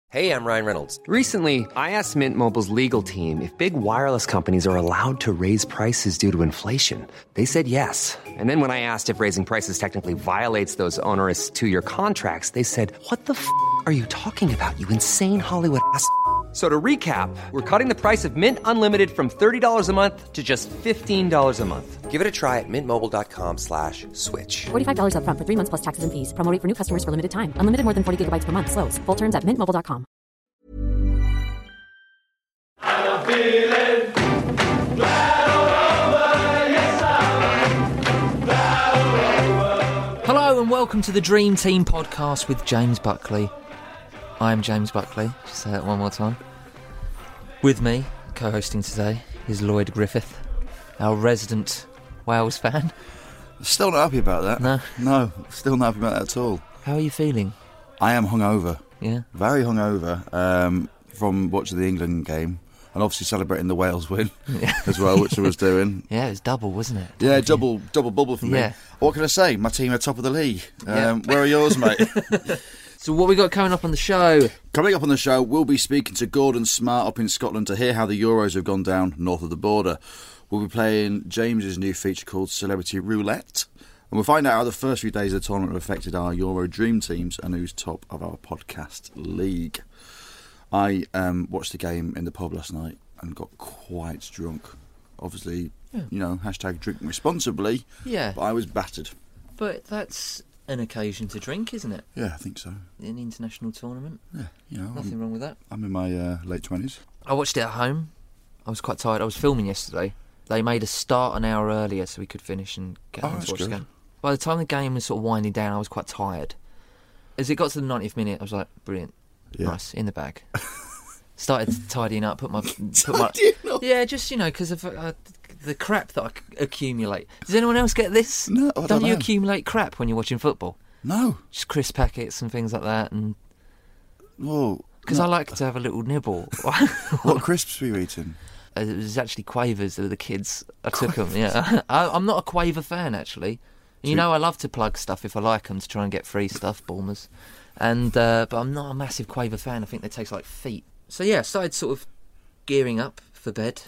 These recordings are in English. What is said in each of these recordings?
Hey, I'm Ryan Reynolds. Recently, I asked Mint Mobile's legal team if big wireless companies are allowed to raise prices due to inflation. They said yes. And then when I asked if raising prices technically violates those onerous two-year contracts, they said, "What the f*** are you talking about, you insane Hollywood ass?" So to recap, we're cutting the price of Mint Unlimited from $30 a month to just $15 a month. Give it a try at mintmobile.com/switch. $45 up front for 3 months plus taxes and fees. Promo rate for new customers for limited time. Unlimited more than 40 gigabytes per month. Slows full terms at mintmobile.com. I'm feeling glad all over, yes I'm glad all over. Hello and welcome to the Dream Team podcast with James Buckley. I am James Buckley. Just say that one more time. With me, co-hosting today, is Lloyd Griffith, our resident Wales fan. Still not happy about that. No, still not happy about that at all. How are you feeling? I am hungover. Yeah? Very hungover from watching the England game and obviously celebrating the Wales win as well, which I was doing. Yeah, it was double, wasn't it? Yeah, double bubble for me. Yeah. What can I say? My team are top of the league. Where are yours, mate? So what we got coming up on the show? Coming up on the show, we'll be speaking to Gordon Smart up in Scotland to hear how the Euros have gone down north of the border. We'll be playing James's new feature called Celebrity Roulette. And we'll find out how the first few days of the tournament have affected our Euro dream teams and who's top of our podcast league. I watched the game in the pub last night and got quite drunk. Obviously, hashtag drink responsibly. Yeah. But I was battered. But that's an occasion to drink, isn't it? Yeah, I think so. In an international tournament. Yeah, Nothing wrong with that. I'm in my late 20s. I watched it at home. I was quite tired. I was filming yesterday. They made us start an hour earlier so we could finish and get home to watch the game. By the time the game was sort of winding down, I was quite tired. As it got to the 90th minute, I was like, brilliant. Yeah. Nice, in the bag. Started tidying up, yeah, just, because of the crap that I accumulate. Does anyone else get this? No, I don't you know. accumulate crap when you're watching football? No. Just crisp packets and things like that, and Whoa. because I like to have a little nibble. What crisps were you eating? It was actually Quavers that were the kids. I took them, yeah. I'm not a Quaver fan, actually. I love to plug stuff if I like them to try and get free stuff, Bournemouth. But I'm not a massive Quaver fan. I think they taste like feet. So yeah, started sort of gearing up for bed.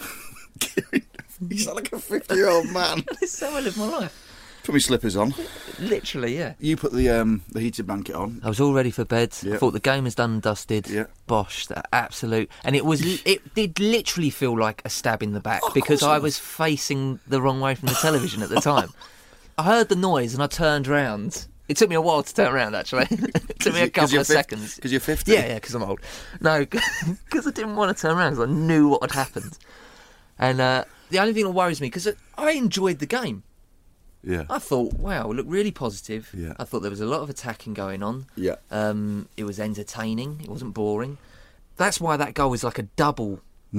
You sound like a 50-year-old man. This is how I live my life. Put my slippers on. Literally, yeah. You put the heated blanket on. I was all ready for bed. Yep. I thought the game was done and dusted. Yeah. Bosh, that absolute. And it did literally feel like a stab in the back because I was facing the wrong way from the television at the time. I heard the noise and I turned round. It took me a while to turn around, actually. It took me a couple of seconds. Because you're 50? Yeah, because I'm old. No, because I didn't want to turn around because I knew what had happened. And the only thing that worries me, because I enjoyed the game. Yeah. I thought, wow, it looked really positive. Yeah. I thought there was a lot of attacking going on. Yeah. It was entertaining. It wasn't boring. That's why that goal was like a double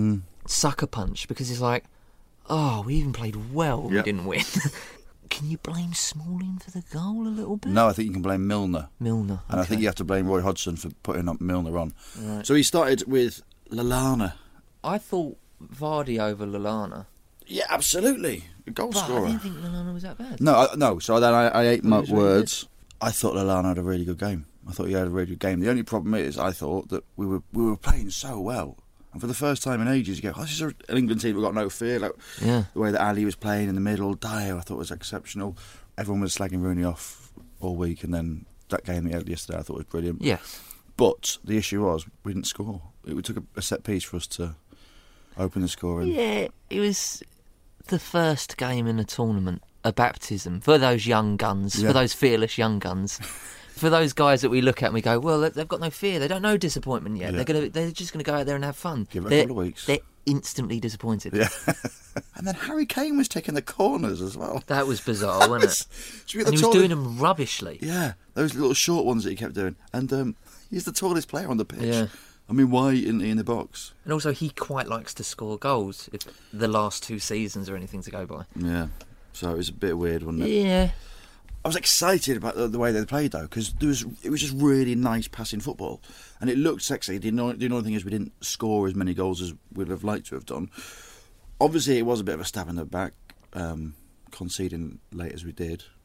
sucker punch, because it's like, oh, we even played well. Yeah. We didn't win. Can you blame Smalling for the goal a little bit? No, I think you can blame Milner. Milner. And I think you have to blame Roy Hodgson for putting up Milner on. Right. So he started with Lallana. I thought Vardy over Lallana. Yeah, absolutely. A goal scorer. I didn't think Lallana was that bad. No. So then I ate my words. Really, I thought Lallana had a really good game. I thought he had a really good game. The only problem is, I thought that we were playing so well. And for the first time in ages, you go, this is an England team who've got no fear. Like, the way that Ali was playing in the middle, Dyer, I thought was exceptional. Everyone was slagging Rooney off all week, and then that game they had yesterday I thought was brilliant. Yes. But the issue was, we didn't score. It took a set piece for us to open the scoring. Yeah, it was the first game in a tournament, a baptism for those young guns, for those fearless young guns. For those guys that we look at and we go, well, they've got no fear. They don't know disappointment yet. Yeah. They're just going to go out there and have fun. Give it a couple of weeks. They're instantly disappointed. Yeah. And then Harry Kane was taking the corners as well. That was bizarre, wasn't it? And he was doing them rubbishly. Yeah, those little short ones that he kept doing. And he's the tallest player on the pitch. Yeah. I mean, why isn't he in the box? And also, he quite likes to score goals, if the last 2 seasons are anything to go by. Yeah. So it was a bit weird, wasn't it? Yeah. I was excited about the way they played, though, because it was just really nice passing football. And it looked sexy. The only thing is we didn't score as many goals as we'd have liked to have done. Obviously, it was a bit of a stab in the back, conceding late as we did.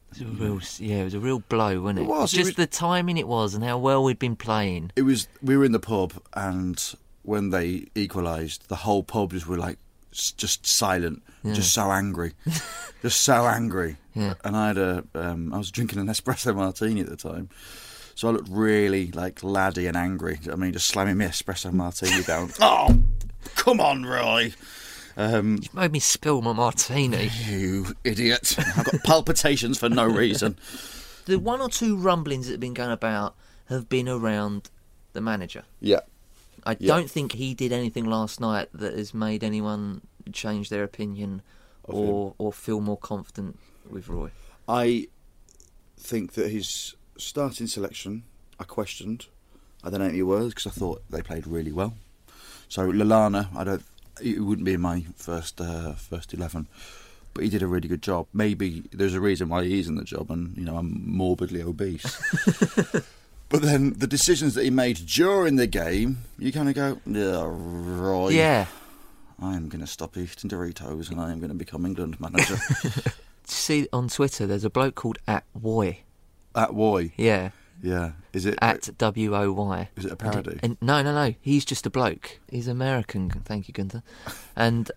It was a real blow, wasn't it? It was. Just the timing it was and how well we'd been playing. It was. We were in the pub, and when they equalised, the whole pub just were like just silent, just so angry, just so angry. Yeah. And I was drinking an espresso martini at the time, so I looked really like laddie and angry. I mean, just slamming my espresso martini down. Oh, come on, Roy. You made me spill my martini. You idiot! I've got palpitations for no reason. The one or two rumblings that have been going about have been around the manager. Yeah. I don't think he did anything last night that has made anyone change their opinion or feel more confident with Roy. I think that his starting selection, I questioned. I don't know any words because I thought they played really well. So Lallana, it wouldn't be in my first 11, but he did a really good job. Maybe there's a reason why he's in the job, and I'm morbidly obese. But then the decisions that he made during the game, you kind of go, yeah, Roy. Yeah. I am going to stop eating Doritos and I am going to become England manager. See, on Twitter, there's a bloke called @Woy. @Woy? Yeah. Yeah. Is it @WOY. Is it a parody? And no. He's just a bloke. He's American. Thank you, Gunther. And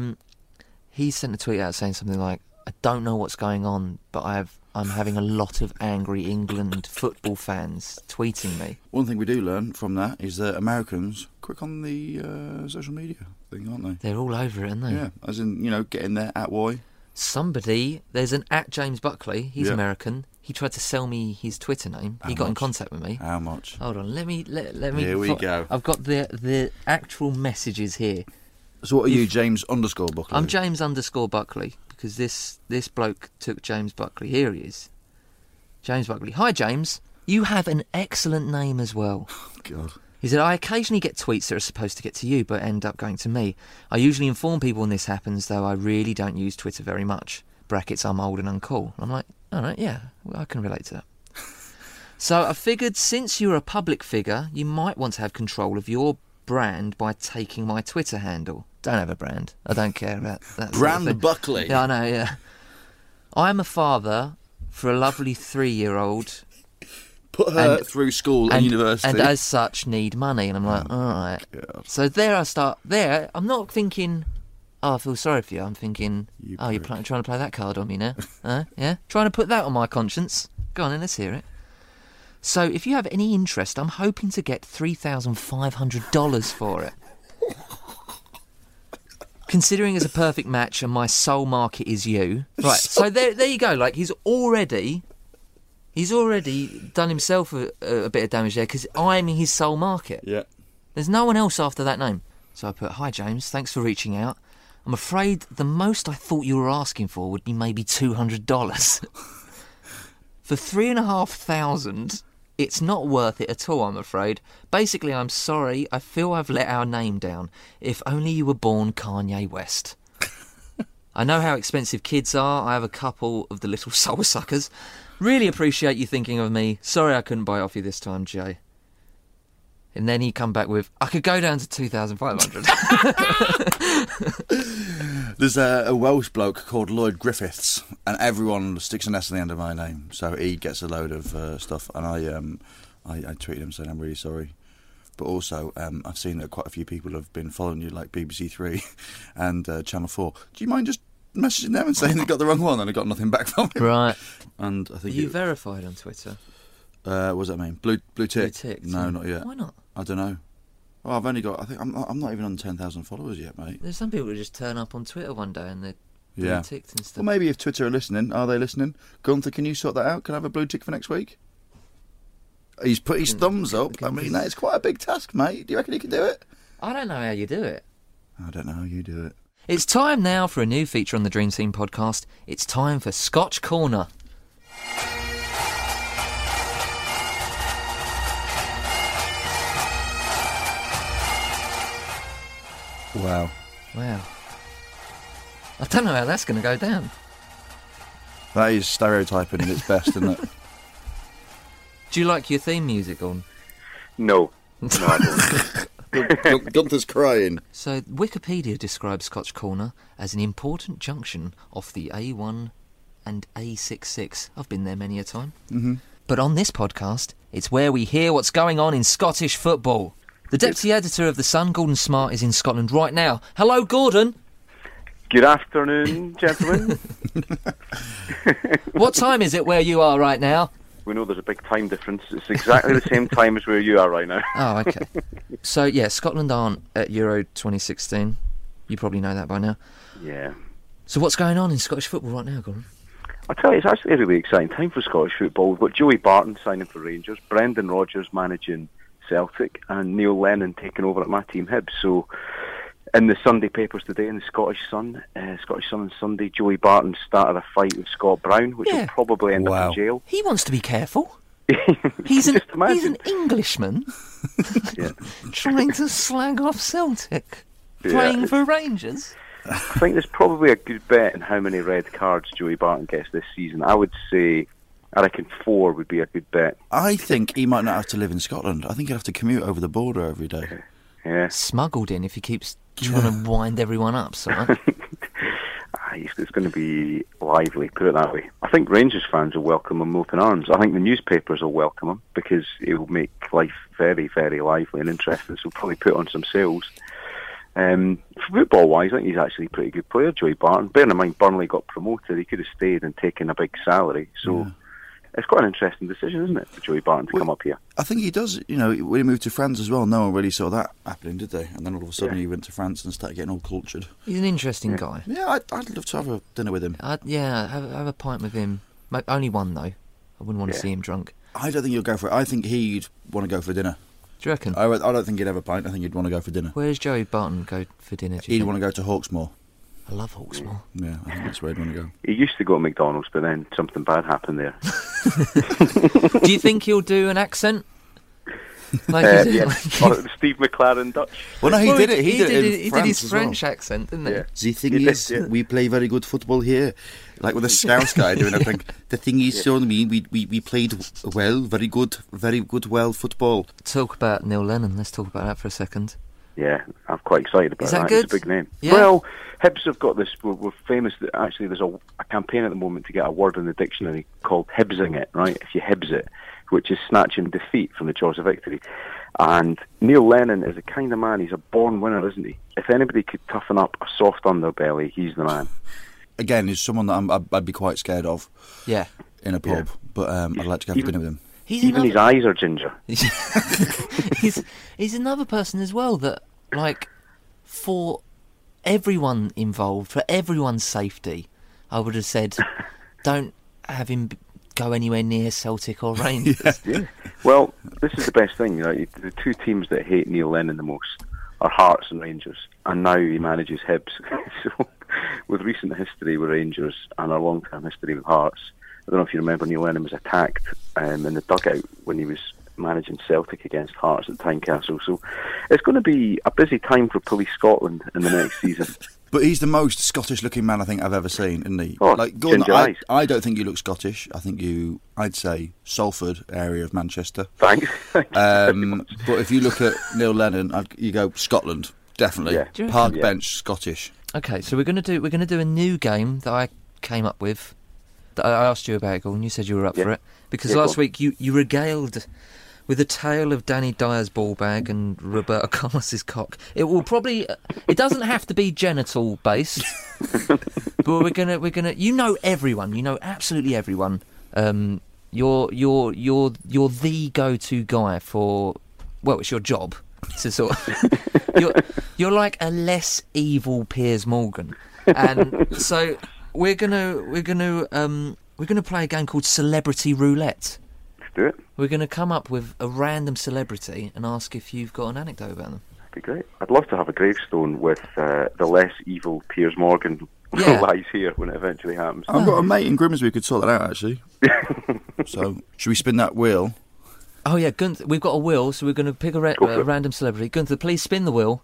he sent a tweet out saying something like, I don't know what's going on, but I'm having a lot of angry England football fans tweeting me. One thing we do learn from that is that Americans quick on the social media thing, aren't they? They're all over it, aren't they? Yeah, as in, getting there @Woy. There's an @James Buckley. He's Yeah. American. He tried to sell me his Twitter name. How He got in much? contact with me. How much? Hold on, let me. Here we go. I've got the actual messages here. So what are you, James _Buckley? I'm James _Buckley because this bloke took James Buckley. Here he is. James Buckley. Hi, James. You have an excellent name as well. God. He said, I occasionally get tweets that are supposed to get to you but end up going to me. I usually inform people when this happens, though I really don't use Twitter very much. Brackets, I'm old and uncool. I'm like, all right, yeah, I can relate to that. So I figured since you're a public figure, you might want to have control of your brand by taking my Twitter handle. Don't have a brand. I don't care about that. Brand sort of thing. Buckley. Yeah, I know, yeah. I'm a father for a lovely 3-year-old Put her through school and university. and as such need money. And I'm like, all right. God. So there I start. There, I'm not thinking, oh, I feel sorry for you. I'm thinking, You you're prick. trying to play that card on me now. Yeah? Trying to put that on my conscience. Go on then, let's hear it. So if you have any interest, I'm hoping to get $3,500 for it. Considering it's a perfect match and my sole market is you. Right, so there you go. Like, he's already done himself a bit of damage there because I'm his sole market. Yeah. There's no one else after that name. So I put, hi, James, thanks for reaching out. I'm afraid the most I thought you were asking for would be maybe $200. For $3,500, it's not worth it at all, I'm afraid. Basically, I'm sorry. I feel I've let our name down. If only you were born Kanye West. I know how expensive kids are. I have a couple of the little soul suckers. Really appreciate you thinking of me. Sorry I couldn't buy it off you this time, Jay. And then he come back with, I could go down to 2,500. There's a Welsh bloke called Lloyd Griffiths, and everyone sticks an S on the end of my name, so he gets a load of stuff, and I tweeted him saying I'm really sorry. But also, I've seen that quite a few people have been following you, like BBC 3 and Channel 4. Do you mind just messaging them and saying they got the wrong one and I got nothing back from him? Right. And I Are think you verified on Twitter? what does that mean? Blue tick? Blue tick, No, yeah. not yet. Why not? I don't know. Well, I've only got. I think I'm not even on 10,000 followers yet, mate. There's some people who just turn up on Twitter one day and they're Yeah. blue ticked and stuff. Well, maybe if Twitter are listening, are they listening? Gunther, can you sort that out? Can I have a blue tick for next week? He's put his thumbs up. I mean, that is quite a big task, mate. Do you reckon he can do it? I don't know how you do it. I don't know how you do it. It's time now for a new feature on the Dream Team podcast. It's time for Scotch Corner. Wow. Wow. I don't know how that's going to go down. That is stereotyping at its best, isn't it? Do you like your theme music on? No, I don't. Gunther's crying. So Wikipedia describes Scotch Corner as an important junction off the A1 and A66. I've been there many a time. Mm-hmm. But on this podcast, it's where we hear what's going on in Scottish football. The deputy editor of The Sun, Gordon Smart, is in Scotland right now. Hello, Gordon. Good afternoon, gentlemen. What time is it where you are right now? We know there's a big time difference. It's exactly the same time as where you are right now. Oh, okay. So, yeah, Scotland aren't at Euro 2016. You probably know that by now. Yeah. So what's going on in Scottish football right now, Gordon? I'll tell you, it's actually a really exciting time for Scottish football. We've got Joey Barton signing for Rangers, Brendan Rodgers managing Celtic, and Neil Lennon taking over at my team Hibs. So, in the Sunday papers today, in the Scottish Sun and Sunday, Joey Barton started a fight with Scott Brown, which will probably end up in jail. He wants to be careful. He's an Englishman trying to slag off Celtic, playing for Rangers. I think there's probably a good bet in how many red cards Joey Barton gets this season. I reckon 4 would be a good bet. I think he might not have to live in Scotland. I think he'd have to commute over the border every day. Yeah. Smuggled in if he keeps trying to wind everyone up, so. It's going to be lively, put it that way. I think Rangers fans will welcome him with open arms. I think the newspapers will welcome him because it will make life very, very lively and interesting. So probably put on some sales. Football-wise, I think he's actually a pretty good player, Joey Barton. Bearing in mind Burnley got promoted, he could have stayed and taken a big salary. So it's quite an interesting decision, isn't it, for Joey Barton to come up here? I think he does. You know, when he moved to France as well, no one really saw that happening, did they? And then all of a sudden he went to France and started getting all cultured. He's an interesting guy. Yeah, I'd love to have a dinner with him. Have a pint with him. Only one, though. I wouldn't want to see him drunk. I don't think he'll go for it. I think he'd want to go for dinner. Do you reckon? I don't think he'd have a pint. I think he'd want to go for dinner. Where does Joey Barton go for dinner? He'd want to go to Hawksmoor. I love Hawksmoor. Yeah, I think that's where he'd want to go. He used to go to McDonald's, but then something bad happened there. Do you think he'll do an accent? Steve McLaren Dutch. Well, no, he did it. He did his French accent, didn't he? Yeah. The thing is, we play very good football here. Like with the Scouts guy doing everything. The thing is, so we played well, very good, well football. Talk about Neil Lennon. Let's talk about that for a second. Yeah, I'm quite excited about that. Good? It's a big name. Yeah. Well, Hibs have got this. We're famous that actually there's a campaign at the moment to get a word in the dictionary called Hibsing it, right? If you Hibs it, which is snatching defeat from the jaws of victory. And Neil Lennon is a kind of man. He's a born winner, isn't he? If anybody could toughen up a soft underbelly, he's the man. Again, he's someone that I'd be quite scared of. Yeah. In a pub, but I'd like to go for dinner with him. Even his eyes are ginger. He's another person as well that, like, for everyone involved, for everyone's safety, I would have said, don't have him go anywhere near Celtic or Rangers. Yeah. Well, this is the best thing. The two teams that hate Neil Lennon the most are Hearts and Rangers, and now he manages Hibs. So, with recent history with Rangers and our long-term history with Hearts, I don't know if you remember, Neil Lennon was attacked in the dugout when he was managing Celtic against Hearts at Tynecastle. So it's going to be a busy time for Police Scotland in the next season. But he's the most Scottish-looking man I think I've ever seen, isn't he? Oh, like Gordon, ginger eyes. I don't think you look Scottish. I think I'd say Salford area of Manchester. Thanks. But if you look at Neil Lennon, you go Scotland, definitely. Yeah. Park bench, Scottish. Okay, so we're going to do a new game that I came up with. That I asked you about, Gordon. You said you were up for it because last week you regaled with a tale of Danny Dyer's ball bag and Roberto Carlos's cock. It will probably. It doesn't have to be genital based, but we're gonna. You know everyone. You know absolutely everyone. You're the go-to guy for. Well, it's your job to sort of. You're like a less evil Piers Morgan, and so we're gonna play a game called Celebrity Roulette. Let's do it. We're going to come up with a random celebrity and ask if you've got an anecdote about them. That'd be great. I'd love to have a gravestone with the less evil Piers Morgan lies here when it eventually happens. I've got a mate in Grimsby who could sort that out, actually. So, should we spin that wheel? Oh, yeah, Gunther, we've got a wheel, so we're going to pick a random celebrity. Gunther, please spin the wheel.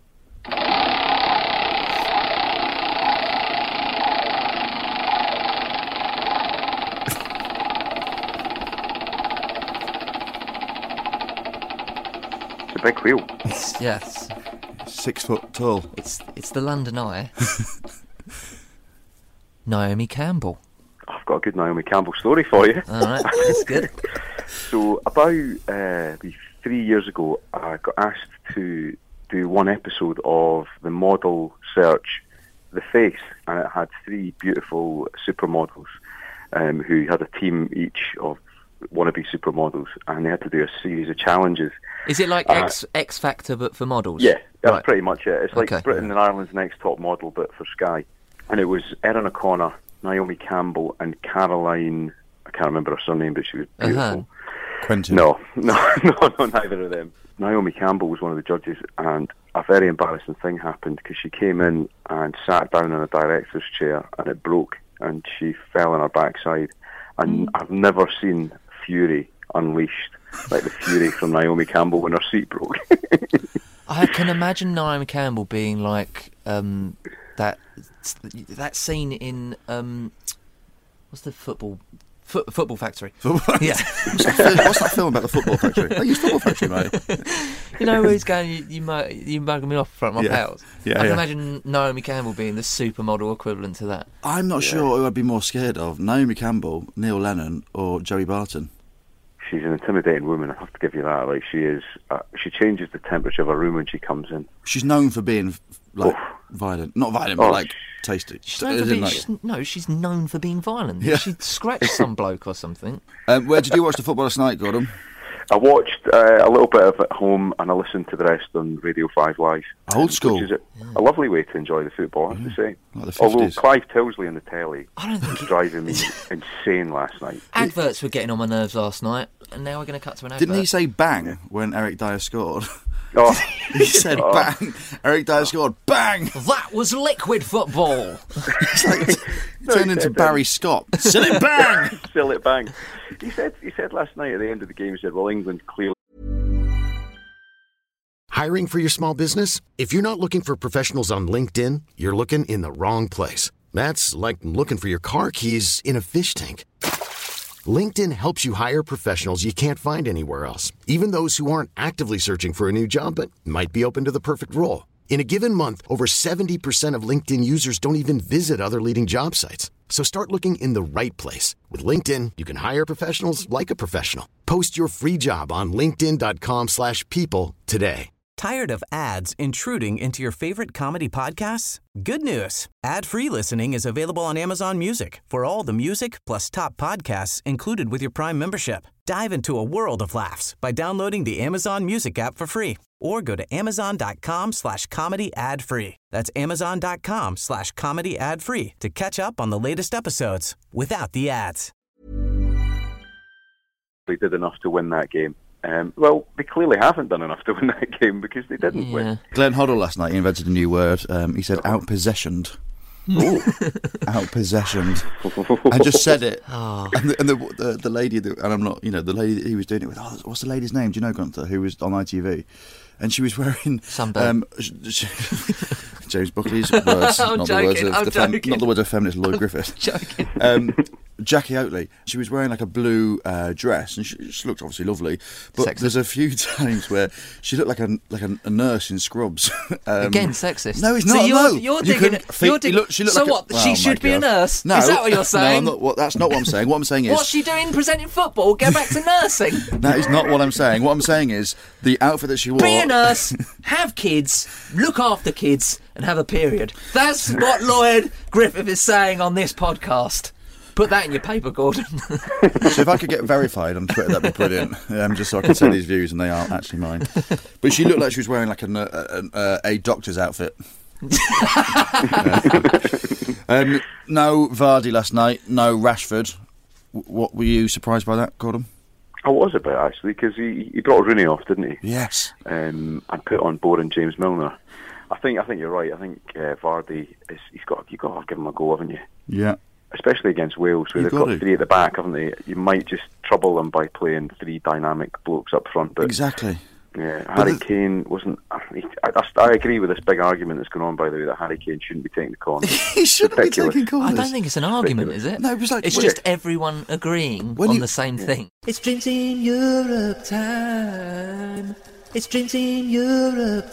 Big wheel. Yes. 6 foot tall. It's the London Eye. Naomi Campbell. Oh, I've got a good Naomi Campbell story for you. All right, that's good. So about 3 years ago, I got asked to do one episode of the model search, The Face, and it had 3 beautiful supermodels who had a team each of wannabe supermodels, and they had to do a series of challenges. Is it like X Factor but for models? Yeah, that's Right. pretty much it. It's like Okay. Britain and Ireland's Next Top Model, but for Sky. And it was Erin O'Connor, Naomi Campbell, and Caroline. I can't remember her surname, but she was beautiful. Quentin. No, neither of them. Naomi Campbell was one of the judges, and a very embarrassing thing happened because she came in and sat down in a director's chair, and it broke, and she fell on her backside. And I've never seen fury unleashed like the fury from Naomi Campbell when her seat broke. I can imagine Naomi Campbell being like that scene in what's the Football Factory? Yeah. What's that film about the Football Factory? I use Football Factory, mate. You know where he's going, you mugging me off in front of my pals? Yeah, I can yeah. imagine Naomi Campbell being the supermodel equivalent to that. I'm not sure who I'd be more scared of, Naomi Campbell, Neil Lennon, or Joey Barton. She's an intimidating woman, I have to give you that. Like, she is. She changes the temperature of a room when she comes in. She's known for being like violent, not violent, but like tasty. She's known for being violent. Yeah. She scratched some bloke or something. Where did you watch the football last night, Gordon? I watched a little bit of it at home, and I listened to the rest on Radio 5 Live. Old school. Which is a lovely way to enjoy the football, I have to say. Like the Although 50s. Clive Tilsley on the telly I don't think was driving me insane last night. Adverts were getting on my nerves last night, and now we're going to cut to an advert. Didn't he say bang when Eric Dyer scored? Oh, He said bang. Eric Dyer scored. Bang. That was liquid football. It's like No, turned he into said, Barry Scott. Silly bang. still it bang. He said last night at the end of the game, he said, well, England clearly. Hiring for your small business? If you're not looking for professionals on LinkedIn, you're looking in the wrong place. That's like looking for your car keys in a fish tank. LinkedIn helps you hire professionals you can't find anywhere else, even those who aren't actively searching for a new job but might be open to the perfect role. In a given month, over 70% of LinkedIn users don't even visit other leading job sites. So start looking in the right place. With LinkedIn, you can hire professionals like a professional. Post your free job on linkedin.com/people today. Tired of ads intruding into your favorite comedy podcasts? Good news. Ad-free listening is available on Amazon Music for all the music plus top podcasts included with your Prime membership. Dive into a world of laughs by downloading the Amazon Music app for free or go to amazon.com/comedy ad-free. That's amazon.com/comedy ad-free to catch up on the latest episodes without the ads. They did enough to win that game. Well, they clearly haven't done enough to win that game because they didn't win. Glenn Hoddle last night, he invented a new word. He said outpossessioned. Outpossessioned. I just said it. And the lady, and I'm not, the lady that he was doing it with, what's the lady's name? Do you know, Gunther, who was on ITV? And she was wearing Sunburn. James Buckley's words, I'm not joking, the words of feminist Lloyd Griffith. Joking. Jackie Oatley. She was wearing like a blue dress, and she looked obviously lovely. But Sexist. there's a few times where she looked like a nurse in Scrubs. Again, sexist. No, it's So not. you're- no. you're You digging couldn't it- think- you're digging- she looked so like what, Oh, she my should be a God. nurse? No, Is that what you're saying? No, that's not what I'm saying. What I'm saying is What's she doing presenting football? Go back to nursing. that is not what I'm saying. What I'm saying is the outfit that she wore. Be a nurse, have kids, look after kids, and have a period. That's what Lloyd Griffith is saying on this podcast. Put that in your paper, Gordon. So if I could get verified on Twitter, that'd be brilliant. Just so I can say these views, and they are actually mine. But she looked like she was wearing like a doctor's outfit. No Vardy last night. No Rashford. What were you surprised by that, Gordon? I was a bit, actually, because he brought Rooney off, didn't he? Yes. And put on board James Milner. I think you're right. I think Vardy you've got to give him a go, haven't you? Yeah. Especially against Wales, where You've they've got got to. 3 at the back, haven't they? You might just trouble them by playing 3 dynamic blokes up front. But Exactly. yeah, Harry Kane wasn't. I agree with this big argument that's going on, by the way, that Harry Kane shouldn't be taking the corner. He shouldn't be Ridiculous. taking corners. I don't think it's an argument, is it? No, it was like- it's well, just everyone agreeing when on you- the same thing. It's Dreams in Europe time. It's Dream Team Europe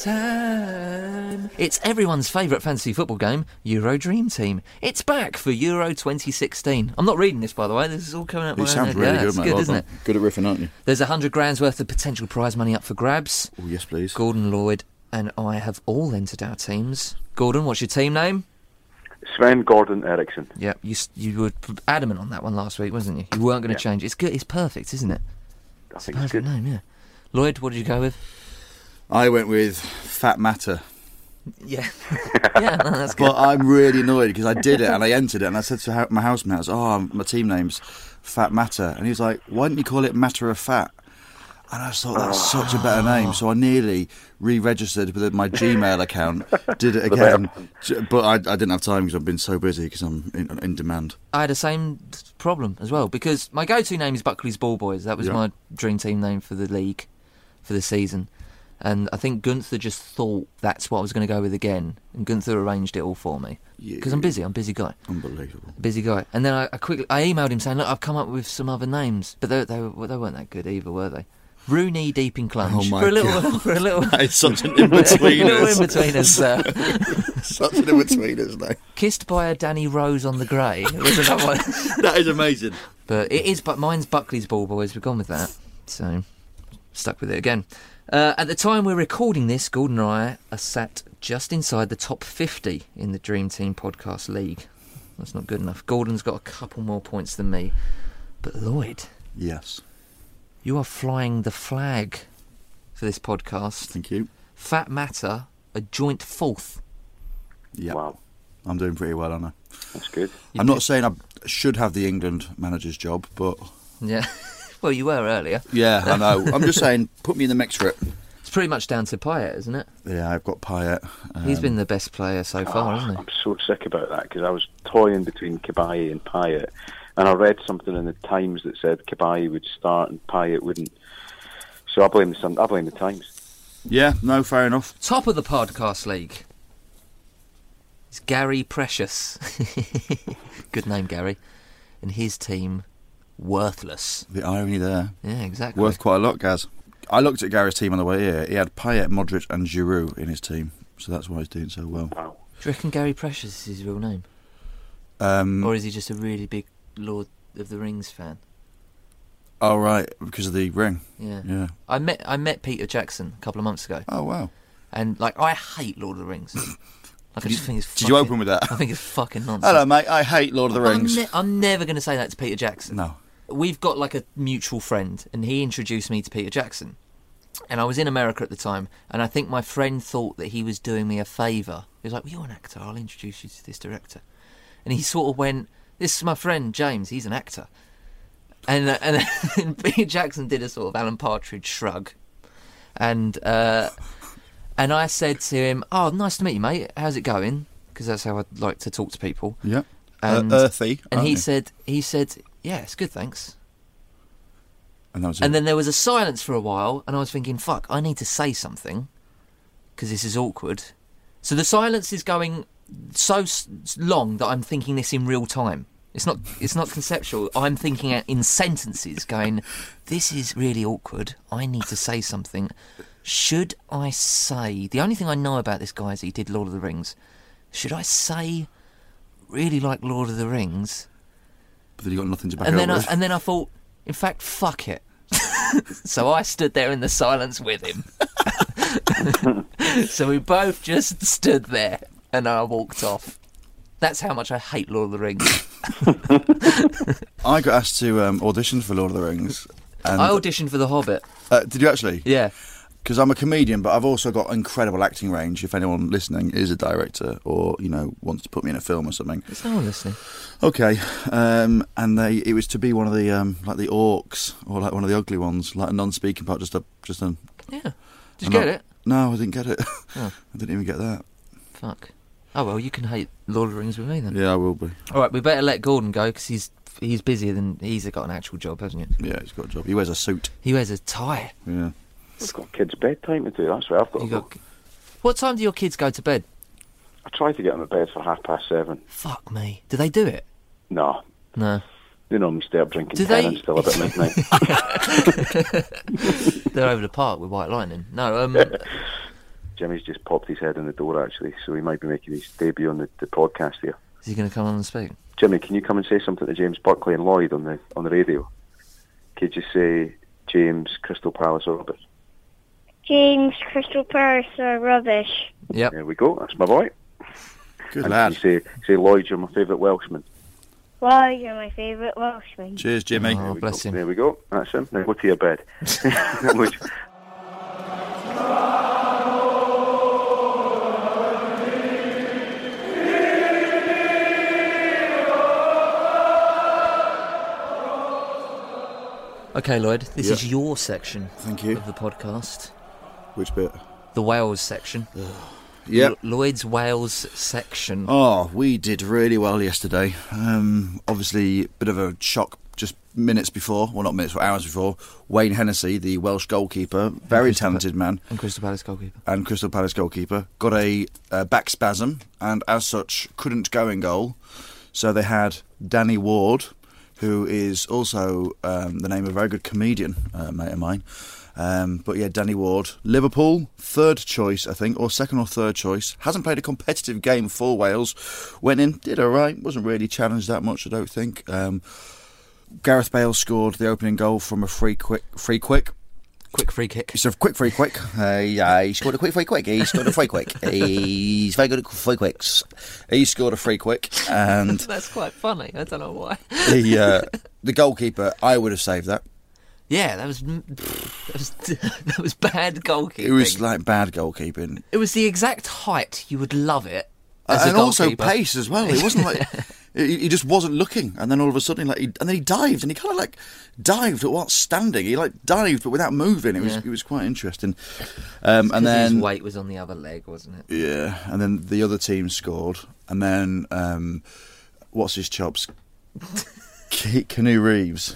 time. It's everyone's favourite fantasy football game, Euro Dream Team. It's back for Euro 2016. I'm not reading this, by the way. This is all coming out my It own sounds head. really Yeah, good, it's mate. good, Well isn't done. it? Good at riffing, aren't you? There's £100 worth of potential prize money up for grabs. Oh, yes, please. Gordon, Lloyd and I have all entered our teams. Gordon, what's your team name? Sven Gordon Eriksson. Yeah, you were adamant on that one last week, wasn't you? You weren't going to change. It's good. It's perfect, isn't it? I It's think a it's perfect good. name, yeah. Lloyd, what did you go with? I went with Fat Matter. Yeah. Yeah, no, that's good. But I'm really annoyed because I did it and I entered it and I said to my housemate, my team name's Fat Matter. And he was like, why didn't you call it Matter of Fat? And I just thought, that's such a better name. So I nearly re-registered with my Gmail account, did it again. But I didn't have time because I've been so busy because I'm in demand. I had the same problem as well because my go-to name is Buckley's Ball Boys. That was Yeah. my dream team name for the league, for the season. And I think Gunther just thought that's what I was going to go with again. And Gunther arranged it all for me. Because I'm busy guy. Unbelievable. Busy guy. And then I emailed him saying, look, I've come up with some other names. But they weren't that good either, were they? Rooney deep in clunge. Oh my for a little, God. For a little, It's such an in-betweeners. a little in-betweeners. Such an in-betweeners name. Kissed by a Danny Rose on the Grey. Was another one. That is amazing. But it is. But mine's Buckley's Ball Boys. We've gone with that. So stuck with it again. At the time we're recording this, Gordon and I are sat just inside the top 50 in the Dream Team Podcast League. That's not good enough. Gordon's got a couple more points than me. But Lloyd, Yes. you are flying the flag for this podcast. Thank you. Fat Matter, a joint fourth. Yeah. Wow, I'm doing pretty well, aren't I? that's good. I'm not saying I should have the England manager's job, but Yeah. Well, you were earlier. yeah, I know. I'm just saying, put me in the mix for it. It's pretty much down to Payet, isn't it? Yeah, I've got Payet. He's been the best player so far, hasn't he? I'm so sick about that because I was toying between Cabaye and Payet, and I read something in the Times that said Cabaye would start and Payet wouldn't. So I blame the Times. Yeah, no, fair enough. Top of the Podcast League is Gary Precious. Good name, Gary. And his team, Worthless. The irony there. Yeah, exactly. Worth quite a lot, Gaz. I looked at Gary's team on the way here. He had Payet, Modric and Giroud in his team. So that's why he's doing so well. Wow. Do you reckon Gary Precious is his real name? Mm. Or is he just a really big Lord of the Rings fan? Oh, right, because of the ring. Yeah. Yeah. I met Peter Jackson a couple of months ago. Oh, wow. And, I hate Lord of the Rings. I just think it's Did you open with that? I think it's fucking nonsense. Hello, mate. I hate Lord of the Rings. I'm never going to say that to Peter Jackson. No. We've got a mutual friend, and he introduced me to Peter Jackson. And I was in America at the time, and I think my friend thought that he was doing me a favour. He was like, well, you're an actor, I'll introduce you to this director. And he sort of went, this is my friend James, he's an actor. And Peter Jackson did a sort of Alan Partridge shrug. And I said to him, oh, nice to meet you, mate, how's it going? Because that's how I like to talk to people. Yeah. And, earthy. And aren't he you? said, yeah, it's good, thanks. And that was it. And then there was a silence for a while, and I was thinking, fuck, I need to say something, because this is awkward. So the silence is going so long that I'm thinking this in real time. It's not conceptual. I'm thinking it in sentences, going, this is really awkward. I need to say something. Should I say... The only thing I know about this guy is he did Lord of the Rings. Should I say, really like Lord of the Rings? But then you got nothing to back And up then with. and then I thought, in fact, fuck it. So I stood there in the silence with him. So we both just stood there, and I walked off. That's how much I hate Lord of the Rings. I got asked to audition for Lord of the Rings. And, I auditioned for The Hobbit. did you actually? Yeah. Because I'm a comedian, but I've also got incredible acting range. If anyone listening is a director or, wants to put me in a film or something. There's no one listening. Okay. And it was to be one of the, the orcs, or one of the ugly ones, like a non-speaking part, just a... Yeah. Did you get it? No, I didn't get it. Oh. I didn't even get that. Fuck. Oh, well, you can hate Lord of the Rings with me then. Yeah, I will be. All right, we better let Gordon go, because he's busier than... He's got an actual job, hasn't he? Yeah, he's got a job. He wears a suit. He wears a tie. Yeah. I've got kids' bedtime to do. That's where I've got to go. What time do your kids go to bed? I try to get them to bed for 7:30. Fuck me. Do they do it? No. No. They normally stay up drinking Do Tennent's till about midnight. They're over the park with White Lightning. No, Jimmy's just popped his head in the door, actually, so he might be making his debut on the podcast here. Is he going to come on and speak? Jimmy, can you come and say something to James Buckley and Lloyd on the radio? Could you say James, Crystal Palace are rubbish? James, Crystal Palace are rubbish. Yep. There we go. That's my boy. Good and lad. Say Lloyd, you're my favourite Welshman. Why, you're my favourite Welshman. Cheers, Jimmy. Oh, bless him. There we go. That's him. Now go to your bed. Okay, Lloyd, this is your section. Thank you. Of the podcast. Which bit? The Wales section. Yep. Lloyd's Wales section. Oh, we did really well yesterday. Obviously, a bit of a shock just minutes before, well, not minutes, but hours before. Wayne Hennessy, the Welsh goalkeeper, very talented man. And Crystal Palace goalkeeper. Got a back spasm and, as such, couldn't go in goal. So they had Danny Ward, who is also the name of a very good comedian, mate of mine. But yeah, Danny Ward. Liverpool, third choice, I think, or second or third choice. Hasn't played a competitive game for Wales. Went in, did all right. Wasn't really challenged that much, I don't think. Gareth Bale scored the opening goal from a quick free kick. It's a quick free quick. He scored a quick free quick. He's very good at free quicks. He scored a free quick, and that's quite funny. I don't know why. The goalkeeper, I would have saved that. Yeah, that was bad goalkeeping. It was like bad goalkeeping. It was the exact height. You would love it. As and a also goalkeeper. pace as well. It wasn't like he just wasn't looking, and then all of a sudden, and then he dived, and he kind of like dived at what's standing. He like dived, but without moving. It was quite interesting. And then his weight was on the other leg, wasn't it? Yeah, and then the other team scored, and then what's his chops? Keanu Reeves.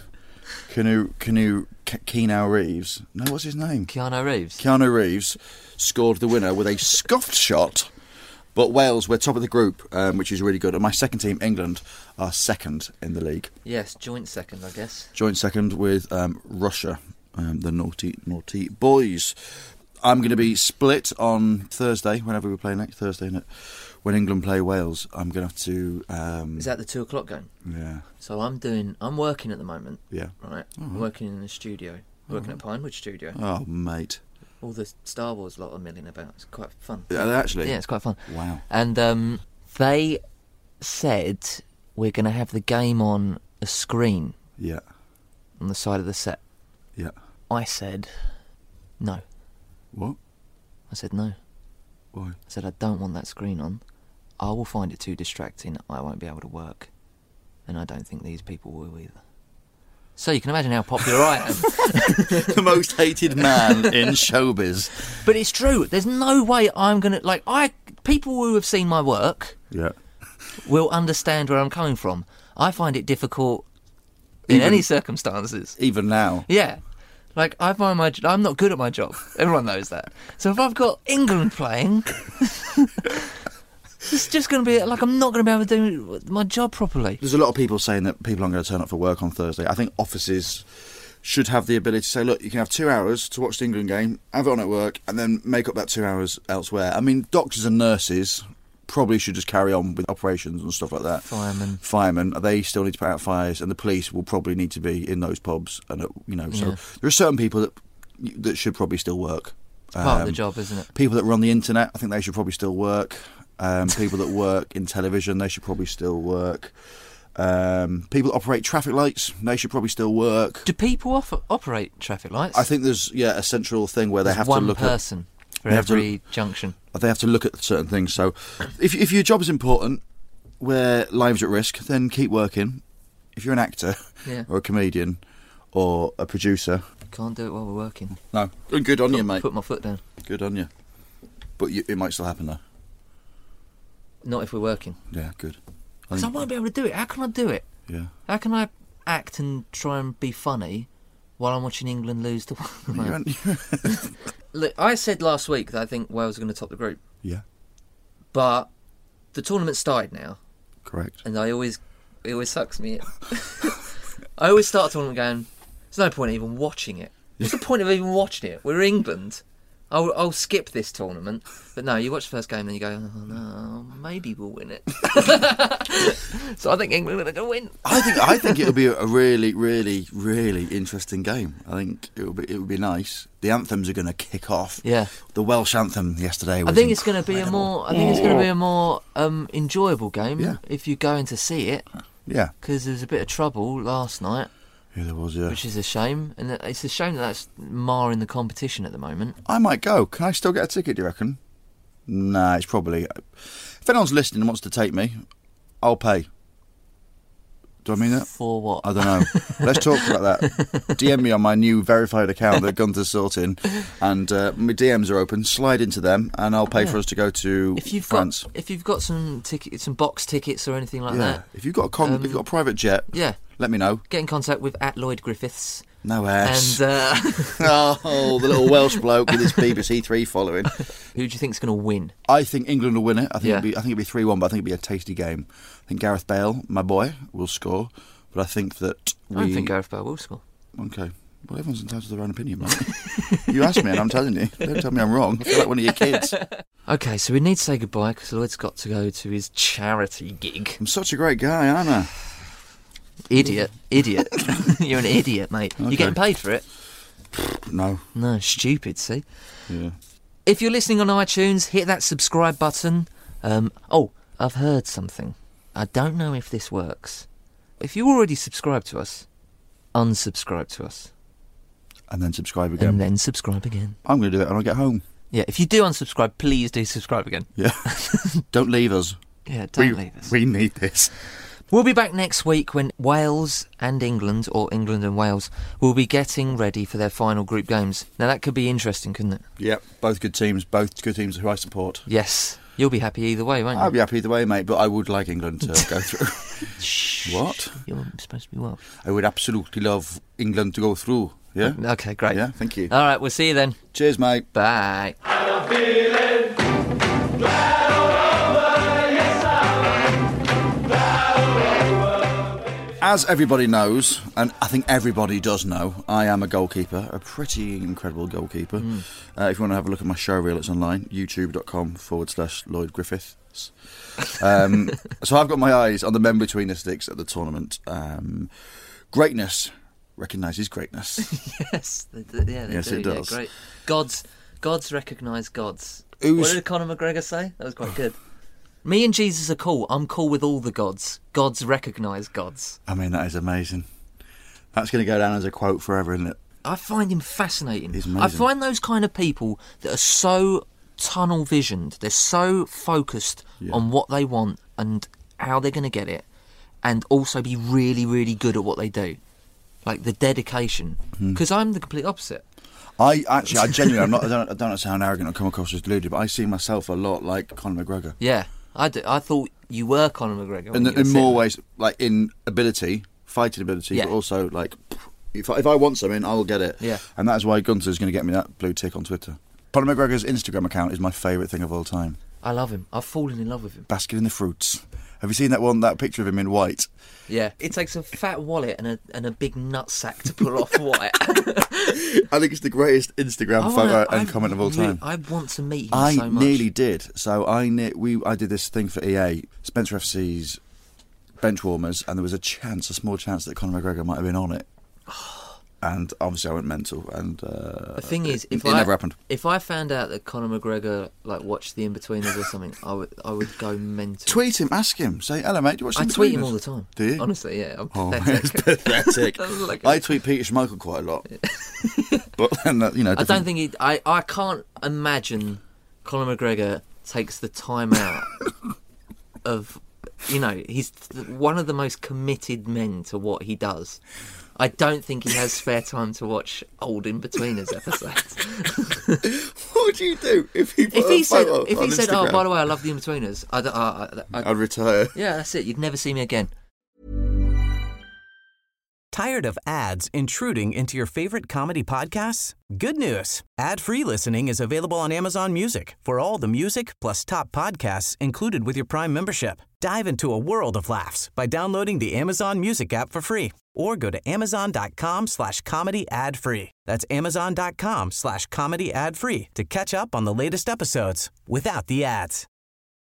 Keanu Reeves. No, what's his name? Keanu Reeves scored the winner with a scuffed shot. But Wales, we're top of the group, which is really good. And my second team, England, are second in the league. Yes, joint second, I guess. Joint second with Russia, the naughty boys. I'm going to be split on Thursday, whenever we play next Thursday, isn't it? When England play Wales, I'm going to have to... Is that the 2:00 game? Yeah. So I'm working at the moment. Yeah. Right. I'm working in the studio. Working at Pinewood Studio. Oh, mate. All the Star Wars lot are milling about. It's quite fun. Actually? Yeah, it's quite fun. Wow. And they said we're going to have the game on a screen. Yeah. On the side of the set. Yeah. I said no. What? I said no. Why? I said I don't want that screen on. I will find it too distracting. I won't be able to work. And I don't think these people will either. So you can imagine how popular I am. The most hated man in showbiz. But it's true. There's no way I'm going to... people who have seen my work will understand where I'm coming from. I find it difficult in any circumstances. Even now. Yeah. I find I'm not good at my job. Everyone knows that. So if I've got England playing... It's just going to be I'm not going to be able to do my job properly. There's a lot of people saying that people aren't going to turn up for work on Thursday. I think offices should have the ability to say, look, you can have 2 hours to watch the England game, have it on at work, and then make up that 2 hours elsewhere. I mean, doctors and nurses probably should just carry on with operations and stuff like that. Firemen, they still need to put out fires, and the police will probably need to be in those pubs. And so there are certain people that should probably still work. It's part of the job, isn't it? People that run the internet, I think they should probably still work. People that work in television, they should probably still work. People that operate traffic lights, they should probably still work. Do people operate traffic lights? I think there's a central thing where they have to look at... one person for every junction. They have to look at certain things. So if your job is important, where lives are at risk, then keep working. If you're an actor or a comedian or a producer... Can't do it while we're working. No. Good on you, mate. Put my foot down. Good on you. But it might still happen, though. Not if we're working. Yeah, good. Because I won't be able to do it. How can I do it? Yeah. How can I act and try and be funny while I'm watching England lose to... Look, I said last week that I think Wales are going to top the group. Yeah. But the tournament's started now. Correct. And it always sucks me in. I always start a tournament going, there's no point even watching it. What's the point of even watching it? We're England. I'll skip this tournament. But no, you watch the first game and you go, oh no, maybe we'll win it. So I think England are going to win. I think it'll be a really, really, really interesting game. I think it will be nice. The anthems are going to kick off. Yeah. The Welsh anthem yesterday was I think it's going incredible. to be a more enjoyable game if you go in to see it. Yeah. Because there's a bit of trouble last night. Yeah, there was, yeah. Which is a shame. And it's a shame that's marring the competition at the moment. I might go. Can I still get a ticket, do you reckon? Nah, it's probably... If anyone's listening and wants to take me, I'll pay. Do I mean that? For what? I don't know. Let's talk about that. DM me on my new verified account that Gunther's sorting, and my DMs are open. Slide into them, and I'll pay for us to go to France. If you've got some tickets, some box tickets or anything like that. If you've got if you've got a private jet, let me know. Get in contact with @LloydGriffiths. No ass. And oh, the little Welsh bloke with his BBC Three following. Who do you think's going to win? I think England will win it. I think it'll be 3-1, but I think it'll be a tasty game. I think Gareth Bale, my boy, will score, but I think that I don't think Gareth Bale will score. Okay. Well, everyone's entitled to their own opinion, mate. You asked me and I'm telling you. Don't tell me I'm wrong. I feel like one of your kids. Okay, so we need to say goodbye because Lloyd's got to go to his charity gig. I'm such a great guy, aren't I? Idiot. You're an idiot, mate. Okay. You getting paid for it? No. No, stupid, see? Yeah. If you're listening on iTunes, hit that subscribe button. I've heard something. I don't know if this works. If you already subscribed to us, unsubscribe to us. And then subscribe again. And then subscribe again. I'm going to do that when I get home. Yeah, if you do unsubscribe, please do subscribe again. Yeah. Don't leave us. Yeah, don't leave us. We need this. We'll be back next week when Wales and England, or England and Wales, will be getting ready for their final group games. Now, that could be interesting, couldn't it? Yep, both good teams who I support. Yes. You'll be happy either way, won't you? I'll be happy either way, mate, but I would like England to go through. Shh. What? You're supposed to be Welsh. I would absolutely love England to go through, yeah? Okay, great. Yeah, thank you. All right, we'll see you then. Cheers, mate. Bye. I'm feeling glad all over, yes I'm glad all over. As everybody knows, and I think everybody does know, I am a goalkeeper, a pretty incredible goalkeeper. If you want to have a look at my show reel, it's online, youtube.com/Lloyd Griffiths. So I've got my eyes on the men between the sticks at the tournament. Greatness recognises greatness. Yes, they do. Yes, it does. Yeah, great. Gods recognise gods. What did Conor McGregor say? That was quite good. Me and Jesus are cool. I'm cool with all the gods. Gods recognise gods. I mean, that is amazing. That's going to go down as a quote forever, isn't it? I find him fascinating. He's amazing. I find those kind of people that are so tunnel visioned, they're so focused on what they want and how they're going to get it, and also be really, really good at what they do. Like the dedication. Because I'm the complete opposite. I genuinely, I don't sound arrogant or come across as deluded, but I see myself a lot like Conor McGregor. Yeah, I do. I thought you were Conor McGregor. In more ways, like in ability, fighting ability, but also like, if I want something, I'll get it. Yeah. And that's why Gunther's going to get me that blue tick on Twitter. Conor McGregor's Instagram account is my favourite thing of all time. I love him. I've fallen in love with him. Basking in the fruits. Have you seen that picture of him in white? Yeah. It takes a fat wallet and a big nutsack to pull off white. I think it's the greatest Instagram photo and comment of all time. I want to meet him so much. I nearly did. So I did this thing for EA, Spencer FC's Benchwarmers, and there was a small chance that Conor McGregor might have been on it. And obviously I went mental, and the thing is, it never happened. If I found out that Conor McGregor watched the In-Betweeners or something, I would go mental. Tweet him, ask him, say, "Hello, mate, do you watch the I In-Betweeners?" tweet him all the time. Do you? Honestly, yeah. I'm pathetic. It's pathetic. I tweet Peter Schmeichel quite a lot, but then I don't think I can't imagine Conor McGregor takes the time out of he's one of the most committed men to what he does. I don't think he has spare time to watch old In-Betweeners episodes. What would you do if he said, Instagram? "Oh, by the way, I love the In-Betweeners," I'd retire. Yeah, that's it. You'd never see me again. Tired of ads intruding into your favorite comedy podcasts? Good news. Ad-free listening is available on Amazon Music for all the music plus top podcasts included with your Prime membership. Dive into a world of laughs by downloading the Amazon Music app for free or go to amazon.com/comedy ad-free. That's amazon.com/comedy ad-free to catch up on the latest episodes without the ads.